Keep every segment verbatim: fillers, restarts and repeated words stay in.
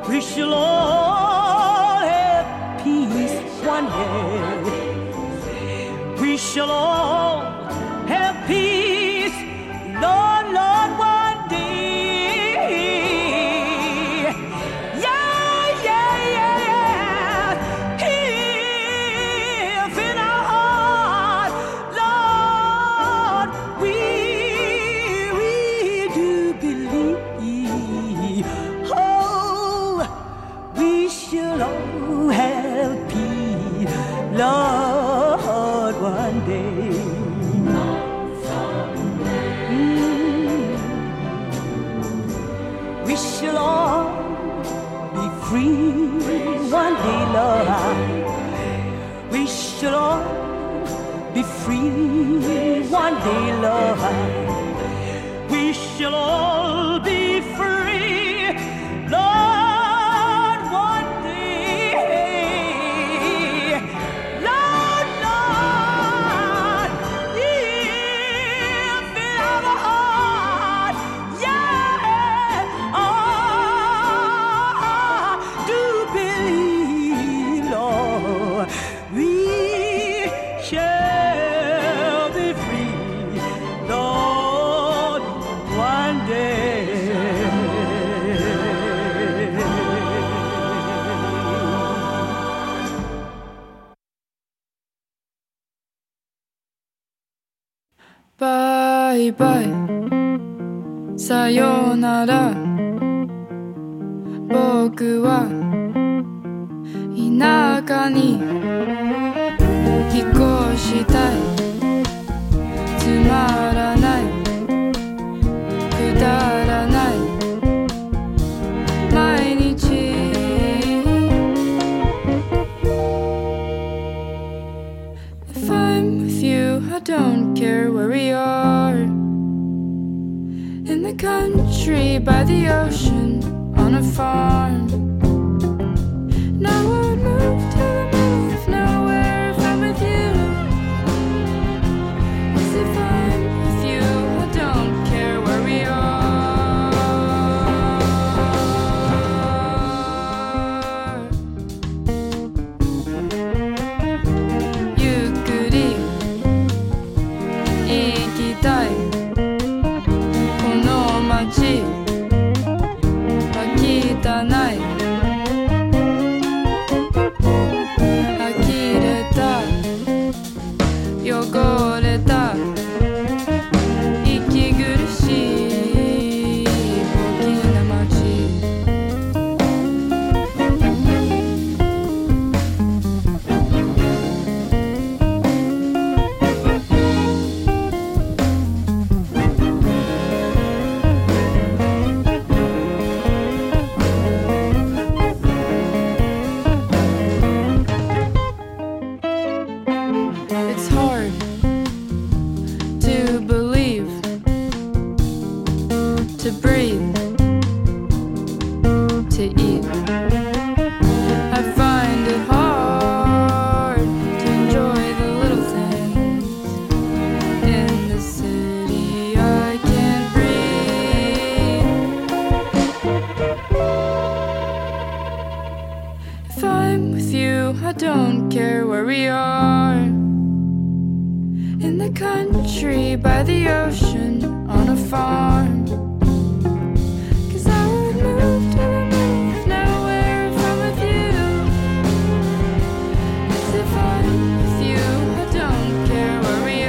We shall all have peace one day. We shall all have peace, Lord, Lord, one day. Yeah, yeah, yeah, yeah. If in our heart, Lord, we, we do believe, oh, we shall all have peace, Lord, one day. We shall all be free one day, Lord. We shall all be free one day, Lord. We shall all be free, Lord, one day. Lord, Lord, if in our heart, yeah, oh, do believe, Lord, we shall be free, Lord, one day. Bye bye さようなら僕は田舎に引っ越したいつまらないくだらない毎日If I'm with you I don't care where we are In the country by the ocean on a farm And I would move to the middle of nowhere if I'm with you 'Cause if I'm with you I don't care where we are ゆっくり行きたいこの街は汚い呆れた汚れた息苦しい大きな街It's hard to believe, to breathe, to eat. I find it hard to enjoy the little things. In the city I can't breathe. If I'm with you, I don't care where we are. In the country by the ocean on a farm 'Cause I would move to the middle of nowhere if I'm with you 'Cause if I'm with you I don't care where we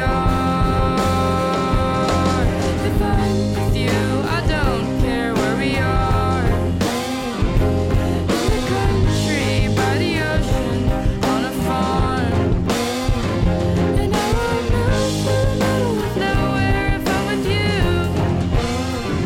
are If I'm with you I don't care where we are In the country by the ocean on a farm And I would move to the middle of nowhere if I'm with you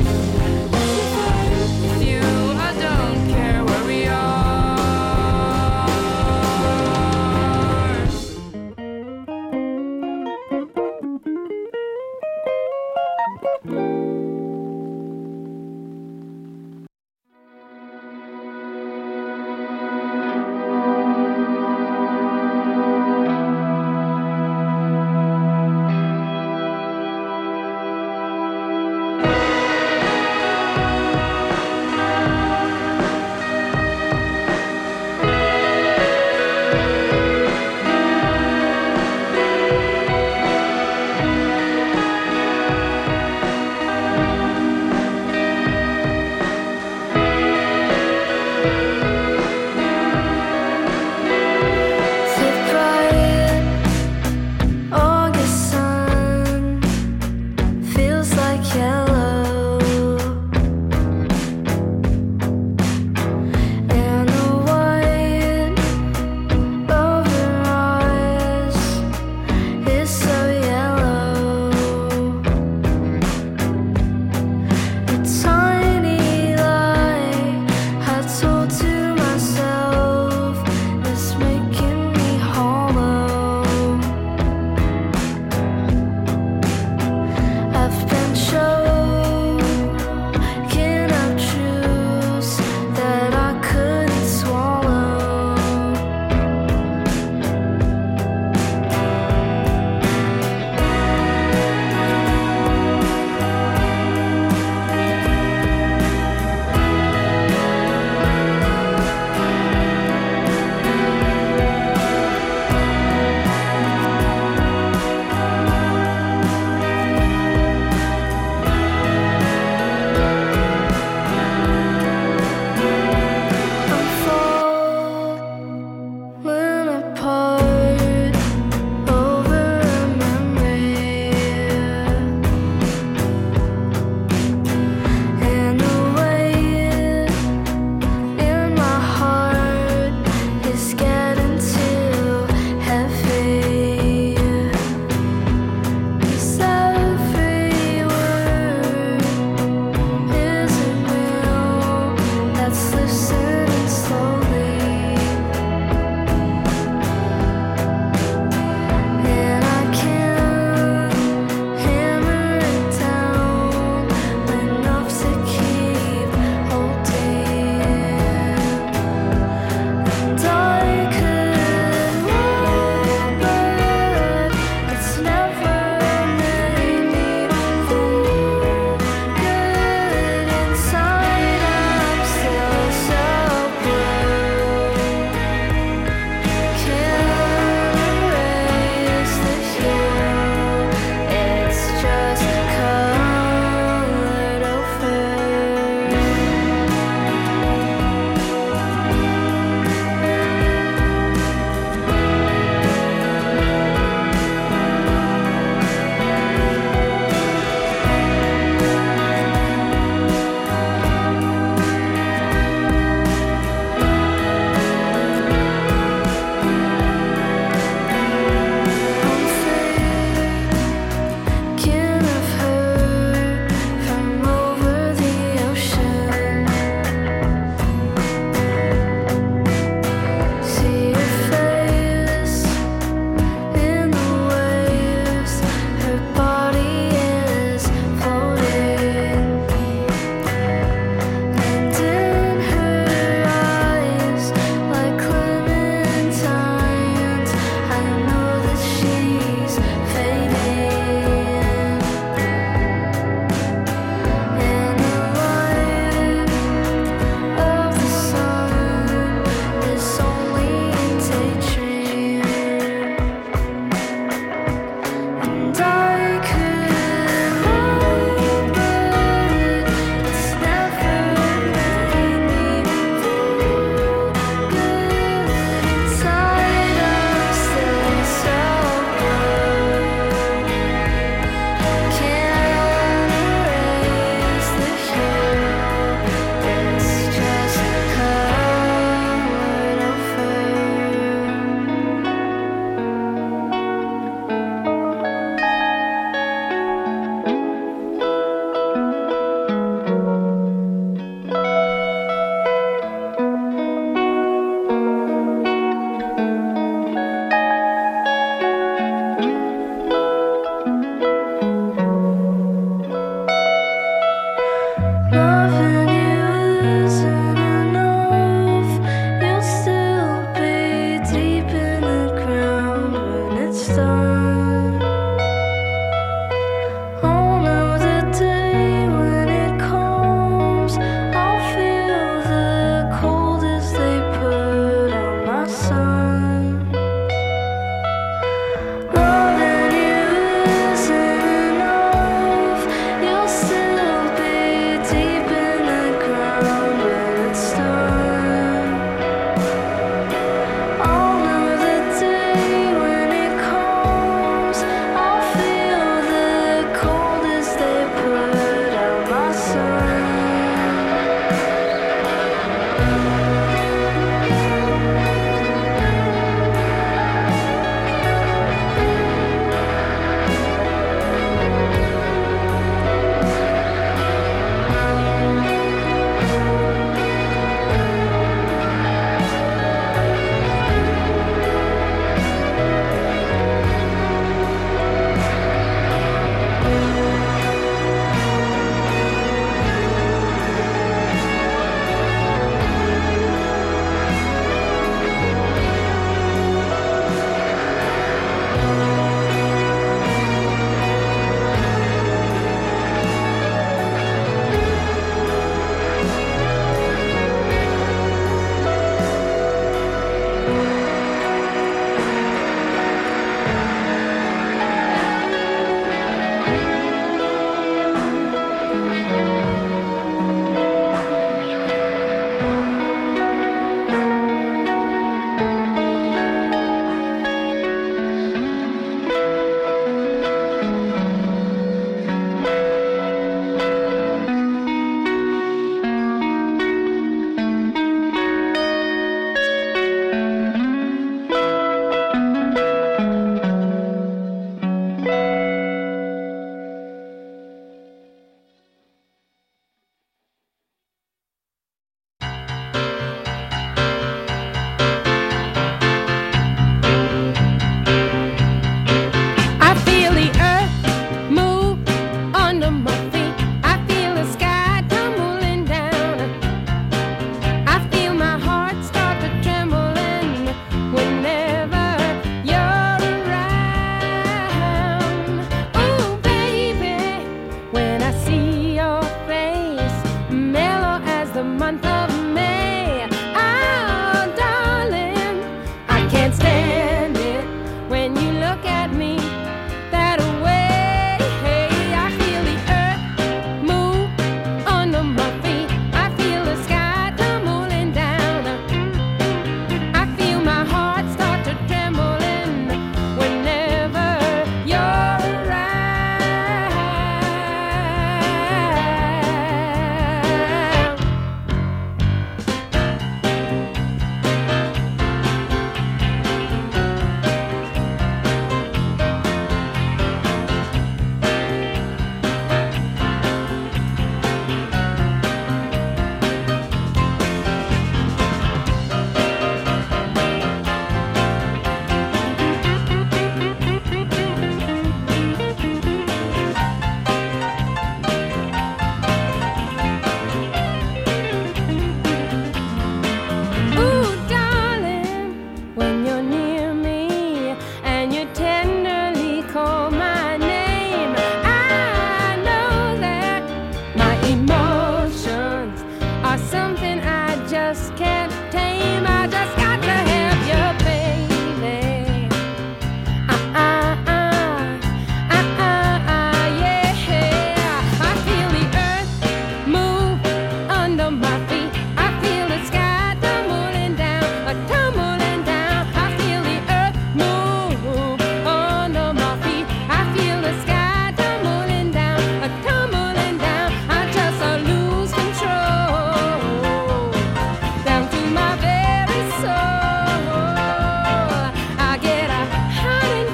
just can't tame. I just got to have you, baby. Uh uh uh, uh uh uh, yeah. I feel the earth move under my feet. I feel the sky tumbling down, a tumbling down. I feel the earth move under my feet. I feel the sky tumbling down, a tumbling down. I just uh, lose control down to my very soul. I get a hot and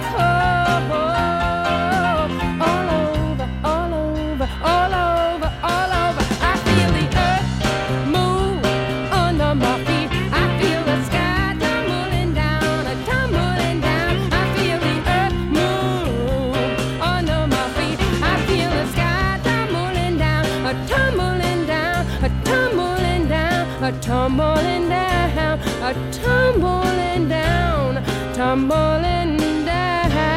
cold all over, all over, all over, all over. I feel the earth move under my feet. I feel the sky tumbling down, a tumbling down. I feel the earth move under my feet. I feel the sky tumbling down, a tumbling down, a tumbling down, a tumbling down, a tumbling down, tumbling down.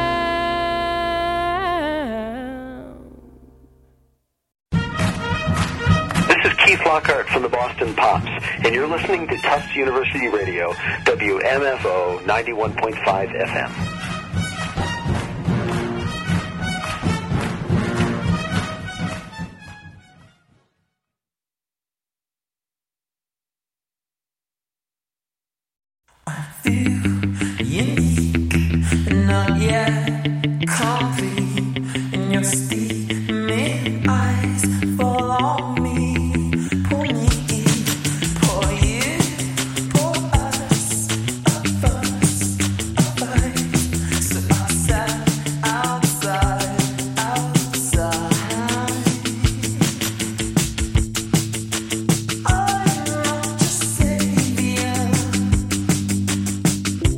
This is Keith Lockhart from the Boston Pops, and you're listening to Tufts University Radio, W M F O ninety-one point five F M. Unique, not yet complete, and your steaming eyes fall on me. Pull me in, pour you, pour us, of us, of us. So outside, outside, outside. I'm not your savior.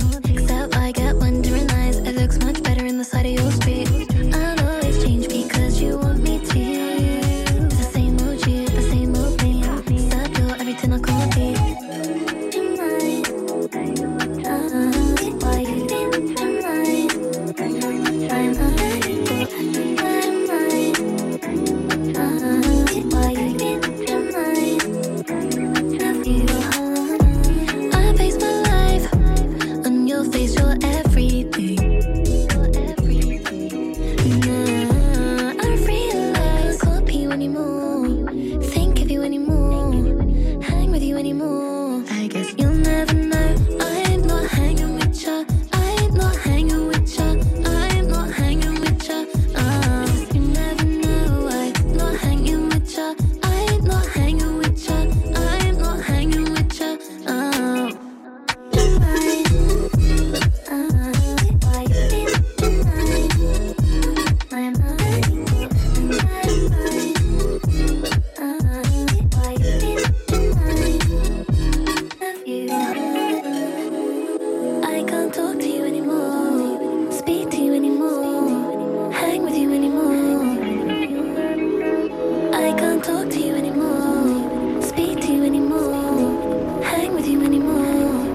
Except I get wondering eyes. It looks much better in the side of your street. I'll always change because you want me to. The same old you, the same old thing. Serve your everything I can't be. Why you think I'm mine? I'm why you think I'm mine? Love you. I base my life on your face, you're everything. Nah, I realize I can't be you anymore. Think of you anymore. Hang with you anymore. I guess you'll never know. I'm not hanging with ya. I'm not hanging with ya. I'm not hanging with ya. Uh, you never know. I'm not hanging with ya. I'm not hanging with ya. I'm not hanging with ya. Uh, tonight. Uh, why you think tonight? I'm not. Uh, why you think tonight? Love you. I can't talk to you anymore. Speak to you anymore. Hang with you anymore. I can't talk to you anymore. Speak to you anymore. Hang with you anymore.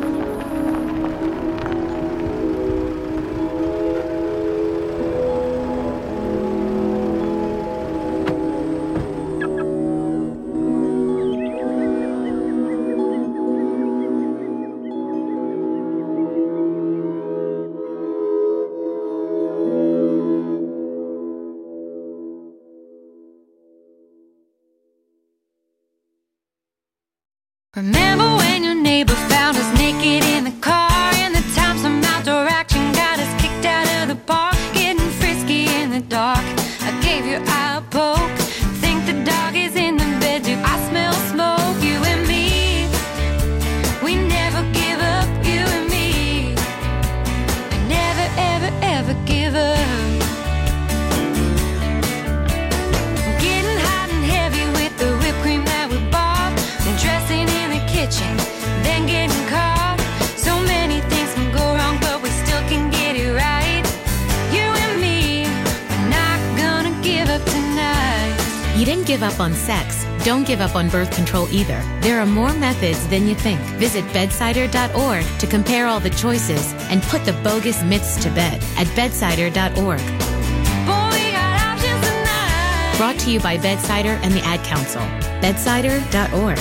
Remember when your neighbor found us naked in the car, and the time some outdoor action got us kicked out of the park, getting frisky in the dark. I gave your eye a poke. Think the dog is in the bed too. I smell smoke. You and me, we never give up. You and me, we never ever ever give up. Getting hot and heavy with the whipped cream that we bought, and dressing in the kitchen, then getting caught. So many things can go wrong, but we still can get it right. You and me, we're not gonna give up tonight. You didn't give up on sex. Don't give up on birth control either. There are more methods than you think. Visit bedsider dot org to compare all the choices and put the bogus myths to bed at bedsider dot org. Boy, we got options tonight. Brought to you by Bedsider and the Ad Council. bedsider dot org.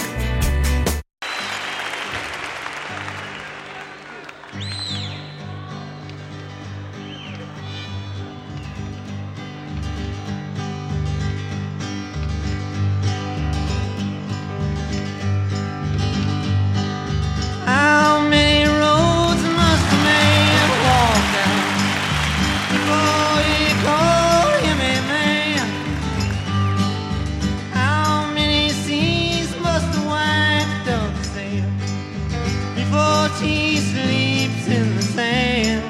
How many roads must a man walk down before he call him a man? How many seas must a white dove sail before she sleeps in the sand?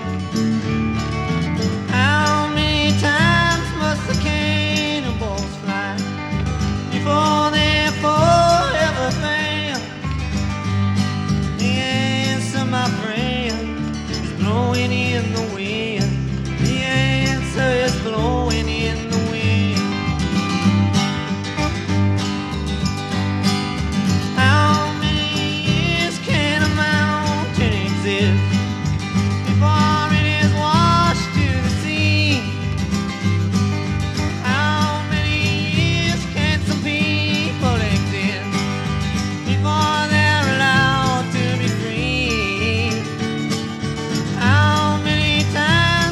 How many times must the cannonballs fly before they forever fail? The answer, my friend, is blowing in the wind. The answer is blowing in the wind. How many years can a mountain exist before it is washed to the sea? How many years can some people exist before they're allowed to be free? How many times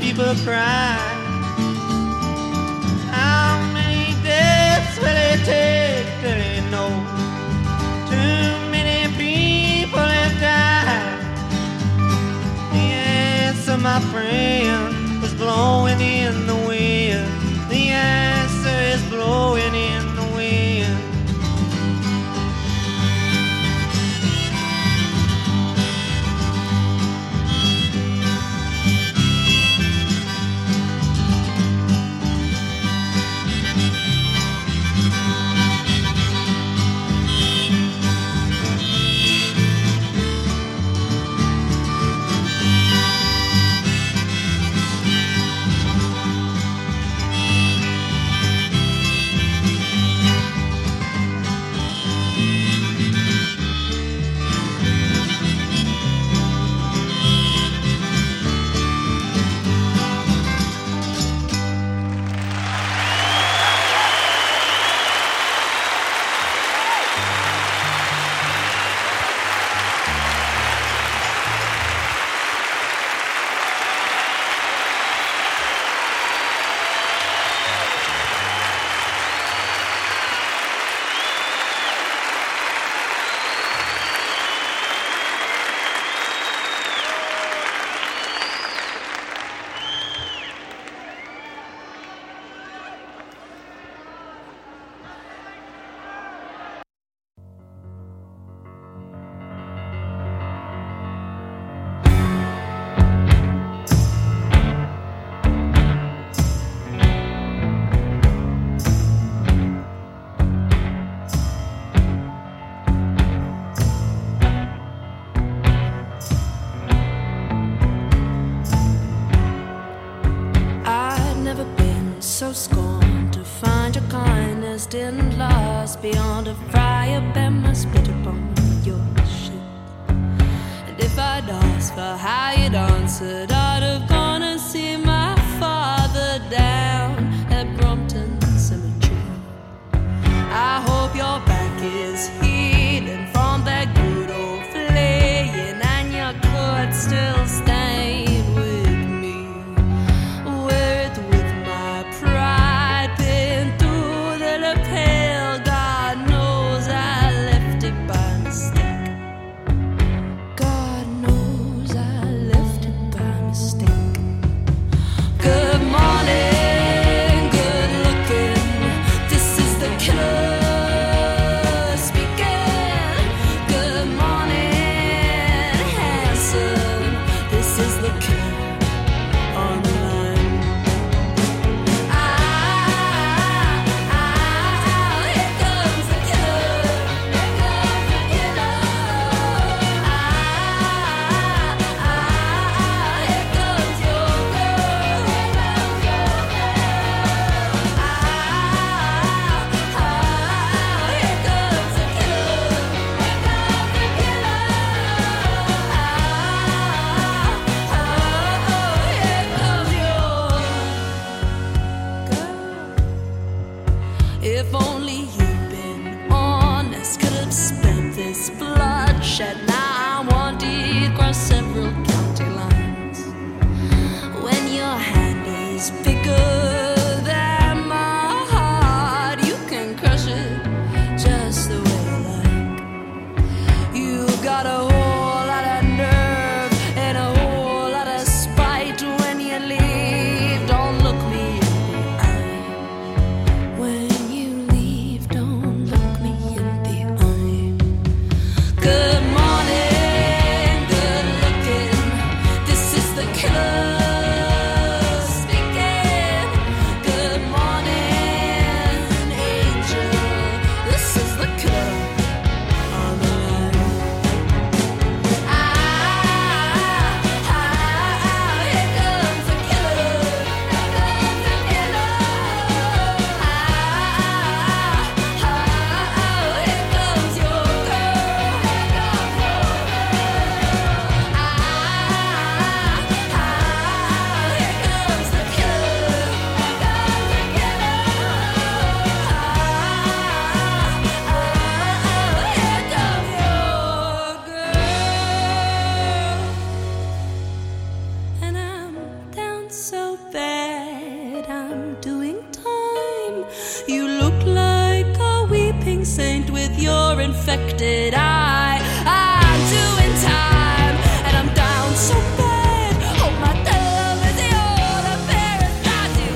people cry. How many deaths will it take till they know? Too many people have died. The answer, my friend, is blowing in the wind. The answer is blowing in the wind. So scorned to find your kindness didn't last beyond a fire bend my spit upon your shit. And if I'd asked for how you'd answered, I'd have gone and see my father down at Brompton Cemetery. I hope your back is healing from that good old flaying, and you could still stay with me. Wear it with pride pinned through the lapel. God knows I left it by mistake. God knows I left it by mistake. Good morning, good looking. This is the killer speaking. Good morning, handsome. This is the killer on the line. If only you'd been honest, could have spent this bloodshed. Now I wanted across several county lines. When your hand is bigger than my heart, you can crush it just the way you like. You got a whole lot of nerve and a whole lot of spite. When you leave, don't look me in the eye. When you leave, don't look me in the eye. Good morning, good looking. This is the killer speaking. I'm doing time. You look like a weeping saint with your infected eye. I'm doing time, and I'm down so bad. Oh, my love is the only parasite you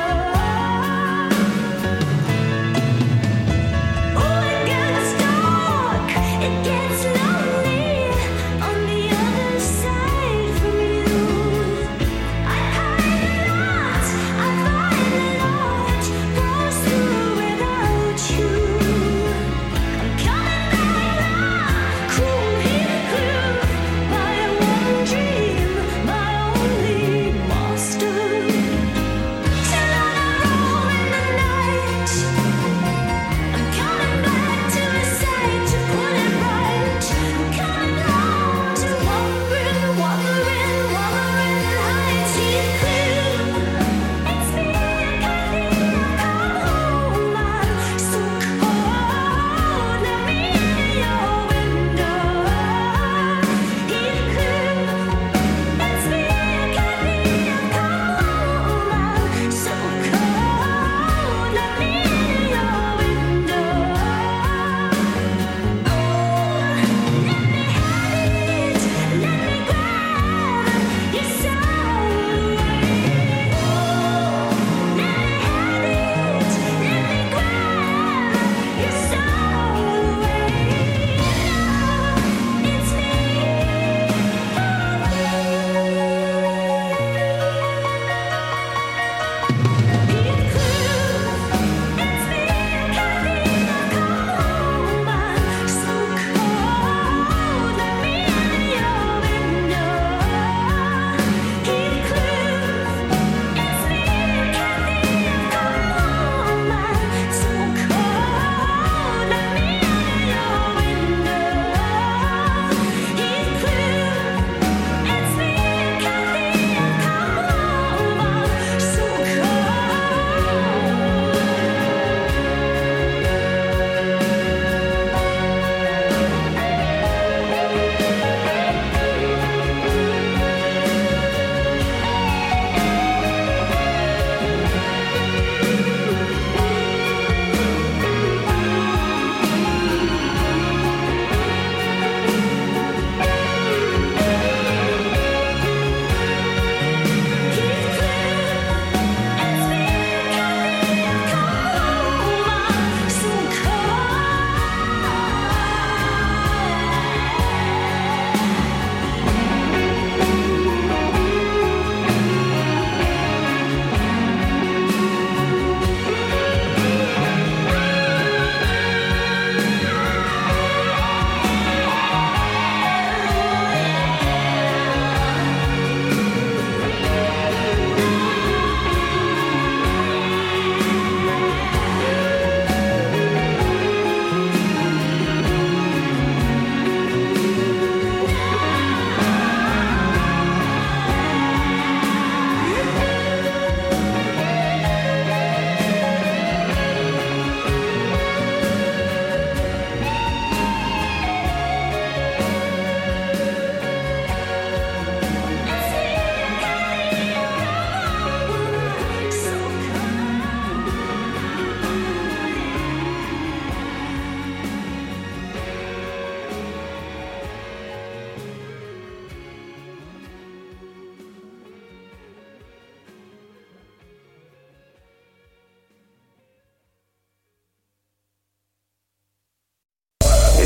Oh, it gets dark.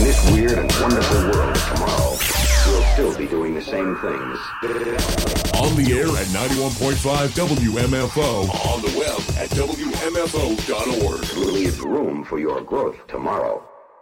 this weird and wonderful world of tomorrow, we'll still be doing the same things. On the air at ninety-one point five W M F O. On the web at W M F O dot org. We'll leave room for your growth tomorrow.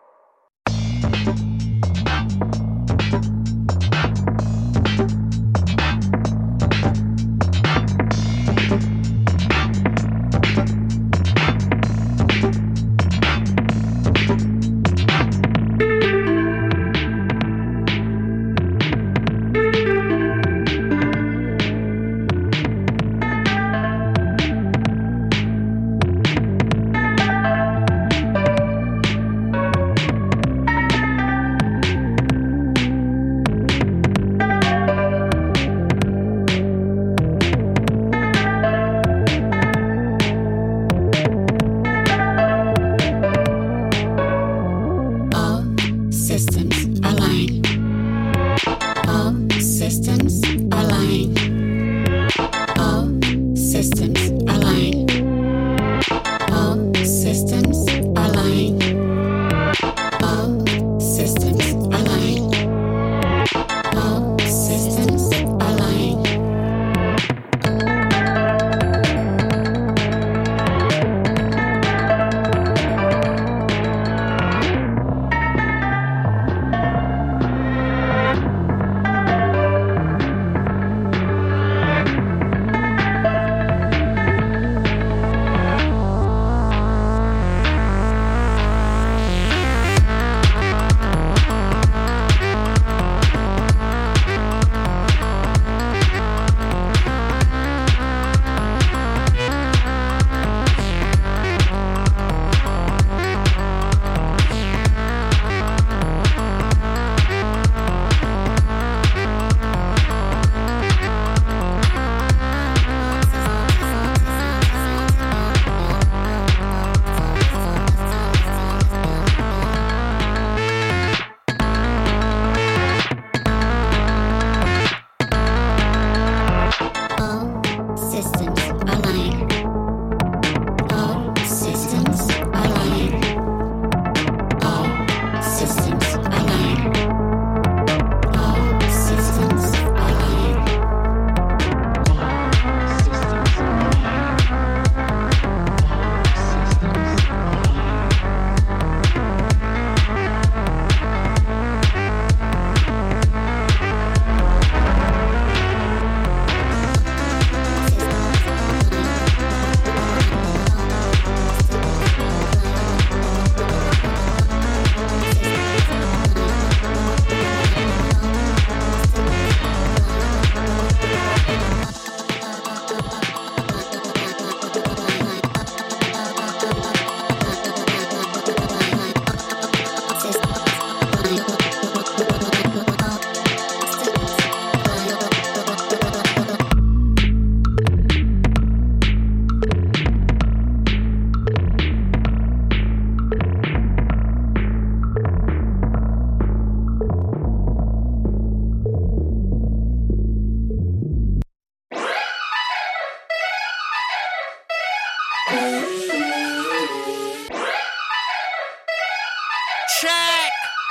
Check.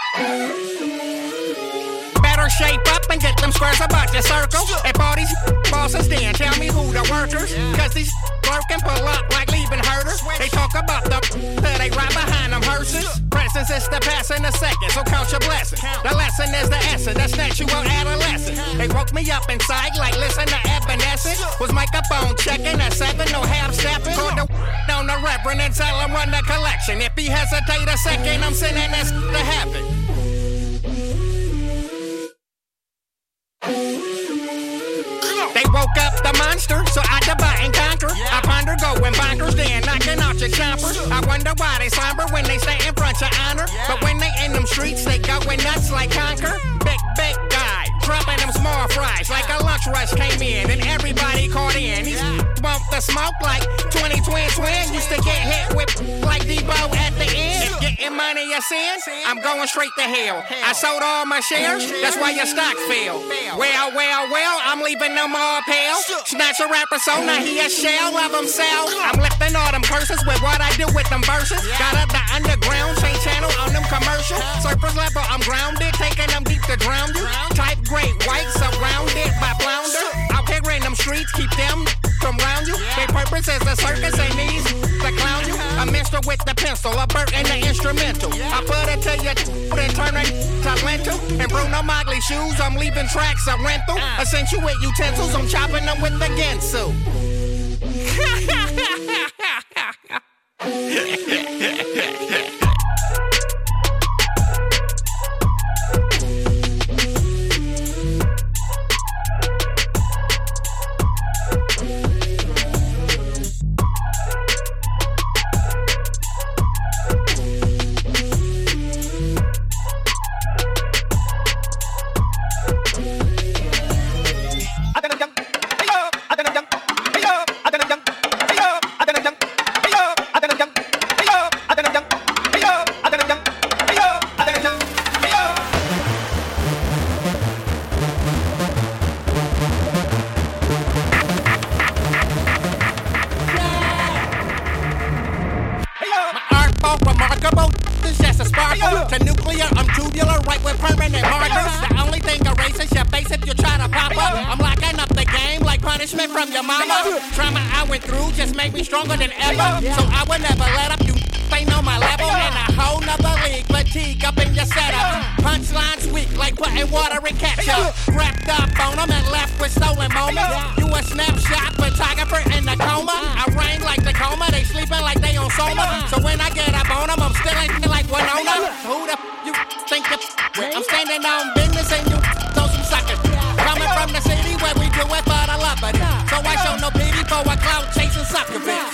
Better shape up and get them squares about the circle. If all these bosses then tell me who the workers, cause these working pull up like leaving herders. They talk about the that they right behind them hearses. Presence is the past and the second, so count your blessings. The lesson is the essence, that's natural adolescence. They woke me up inside like listen to Evanescence. Was microphone checking at seven, no half stepping. Called the on the reverend and tell him run the collection. If he hesitate a second, I'm sending this to heaven. They woke up the monster, so I divide and conquer. I ponder going bonkers, then knocking out your chompers. I wonder why they slumber when they stay in front of honor. But when they in them streets, they going nuts like conquer. Big, big guy, dropping them small fries like a lunch rush came in and everybody caught in. These want the smoke like twenty twin twin. Used to get hit with like Debo at the end. If getting money a sin, I'm going straight to hell. I sold all my shares, that's why your stock fell. Well, well, well, I'm leaving them all pale. Snatch a rapper so now he a shell of himself. I'm lifting all them curses with what I do with them verses. Got up the underground, change channel on them commercials. Surfers left to drown you. Type great white, surrounded by flounder. Out here in them streets, keep them from round you. Their purpose is a circus, ain't easy to clown you. A mister with the pencil, a bird and the instrumental. I put it to you, then turn it to lentil. And Bruno Mogley shoes, I'm leaving tracks of rental. Accentuate utensils, I'm chopping them with the Gensu. Stronger than ever, so I will never let up. You ain't on my level, in a whole nother league. Fatigue up in your setup. Punchlines weak, like putting water in ketchup. Wrapped up on them and left with stolen moments. You a snapshot photographer in the coma. I rain like the coma, they sleeping like they on Soma. So when I get up on them, I'm still ain't like Winona. Who the f you think you with? I'm standing on business and you throw some suckers. Coming from the city where we do it for the love of it. So I show no pity for a clout chasing sucker bitch.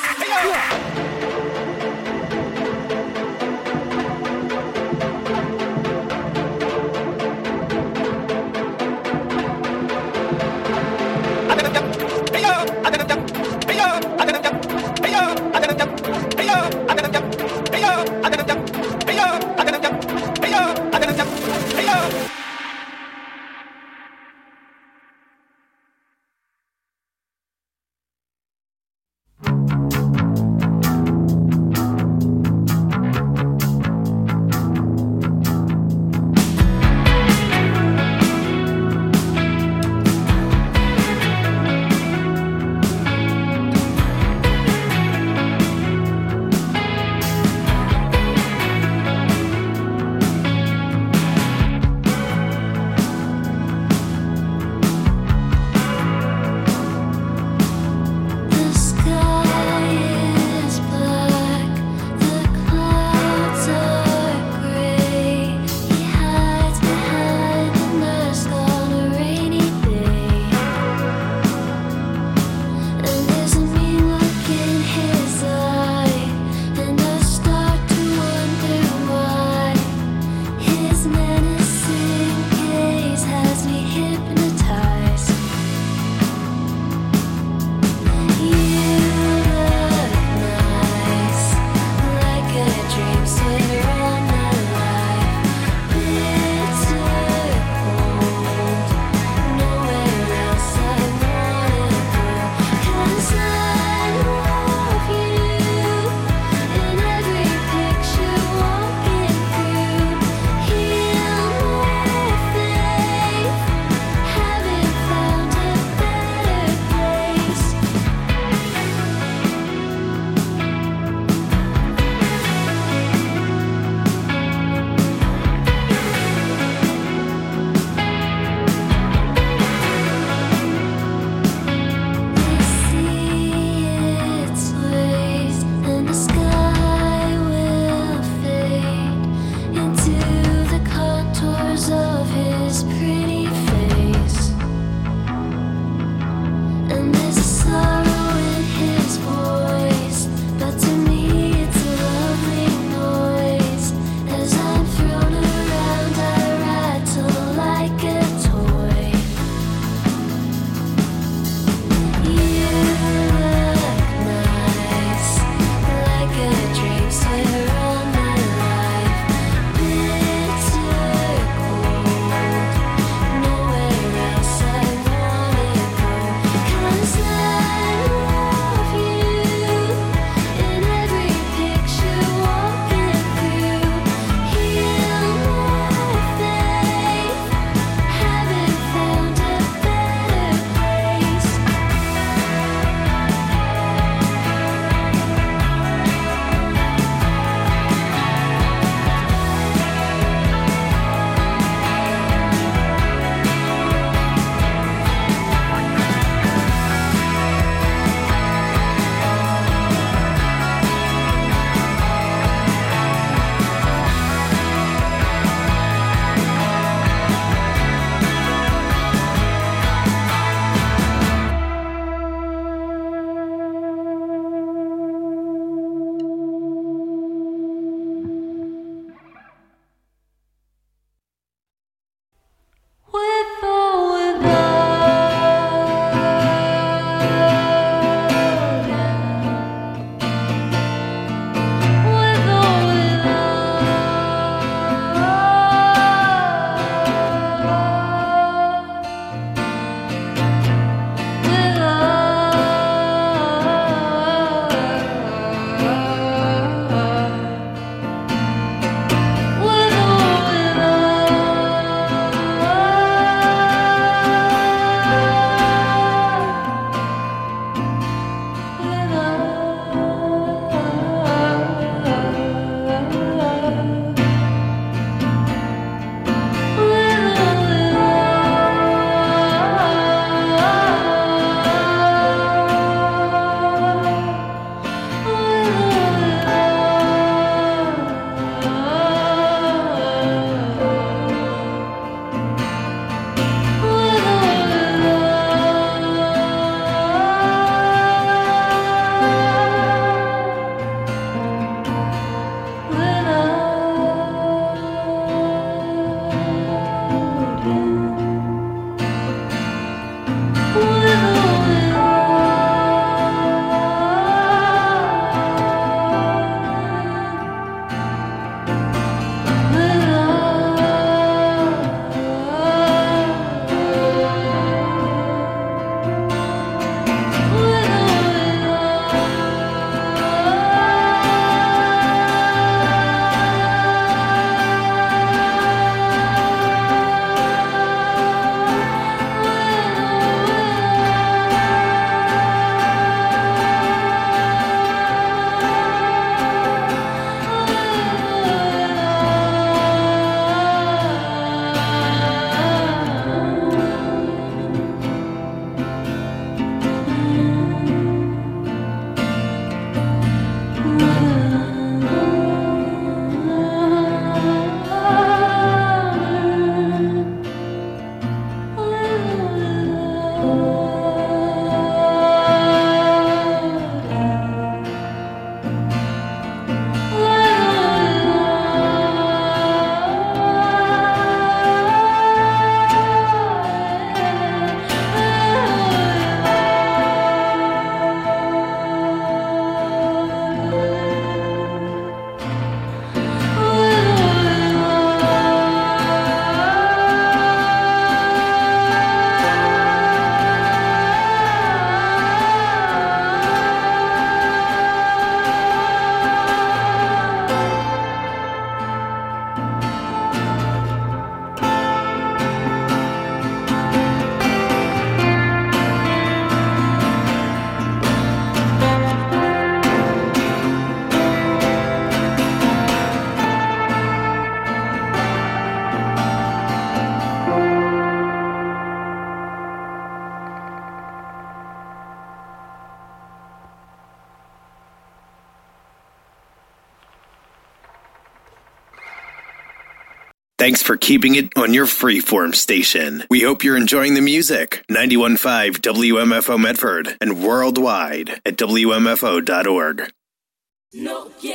Thanks for keeping it on your freeform station. We hope you're enjoying the music. ninety-one point five W M F O Medford and worldwide at W M F O dot org. No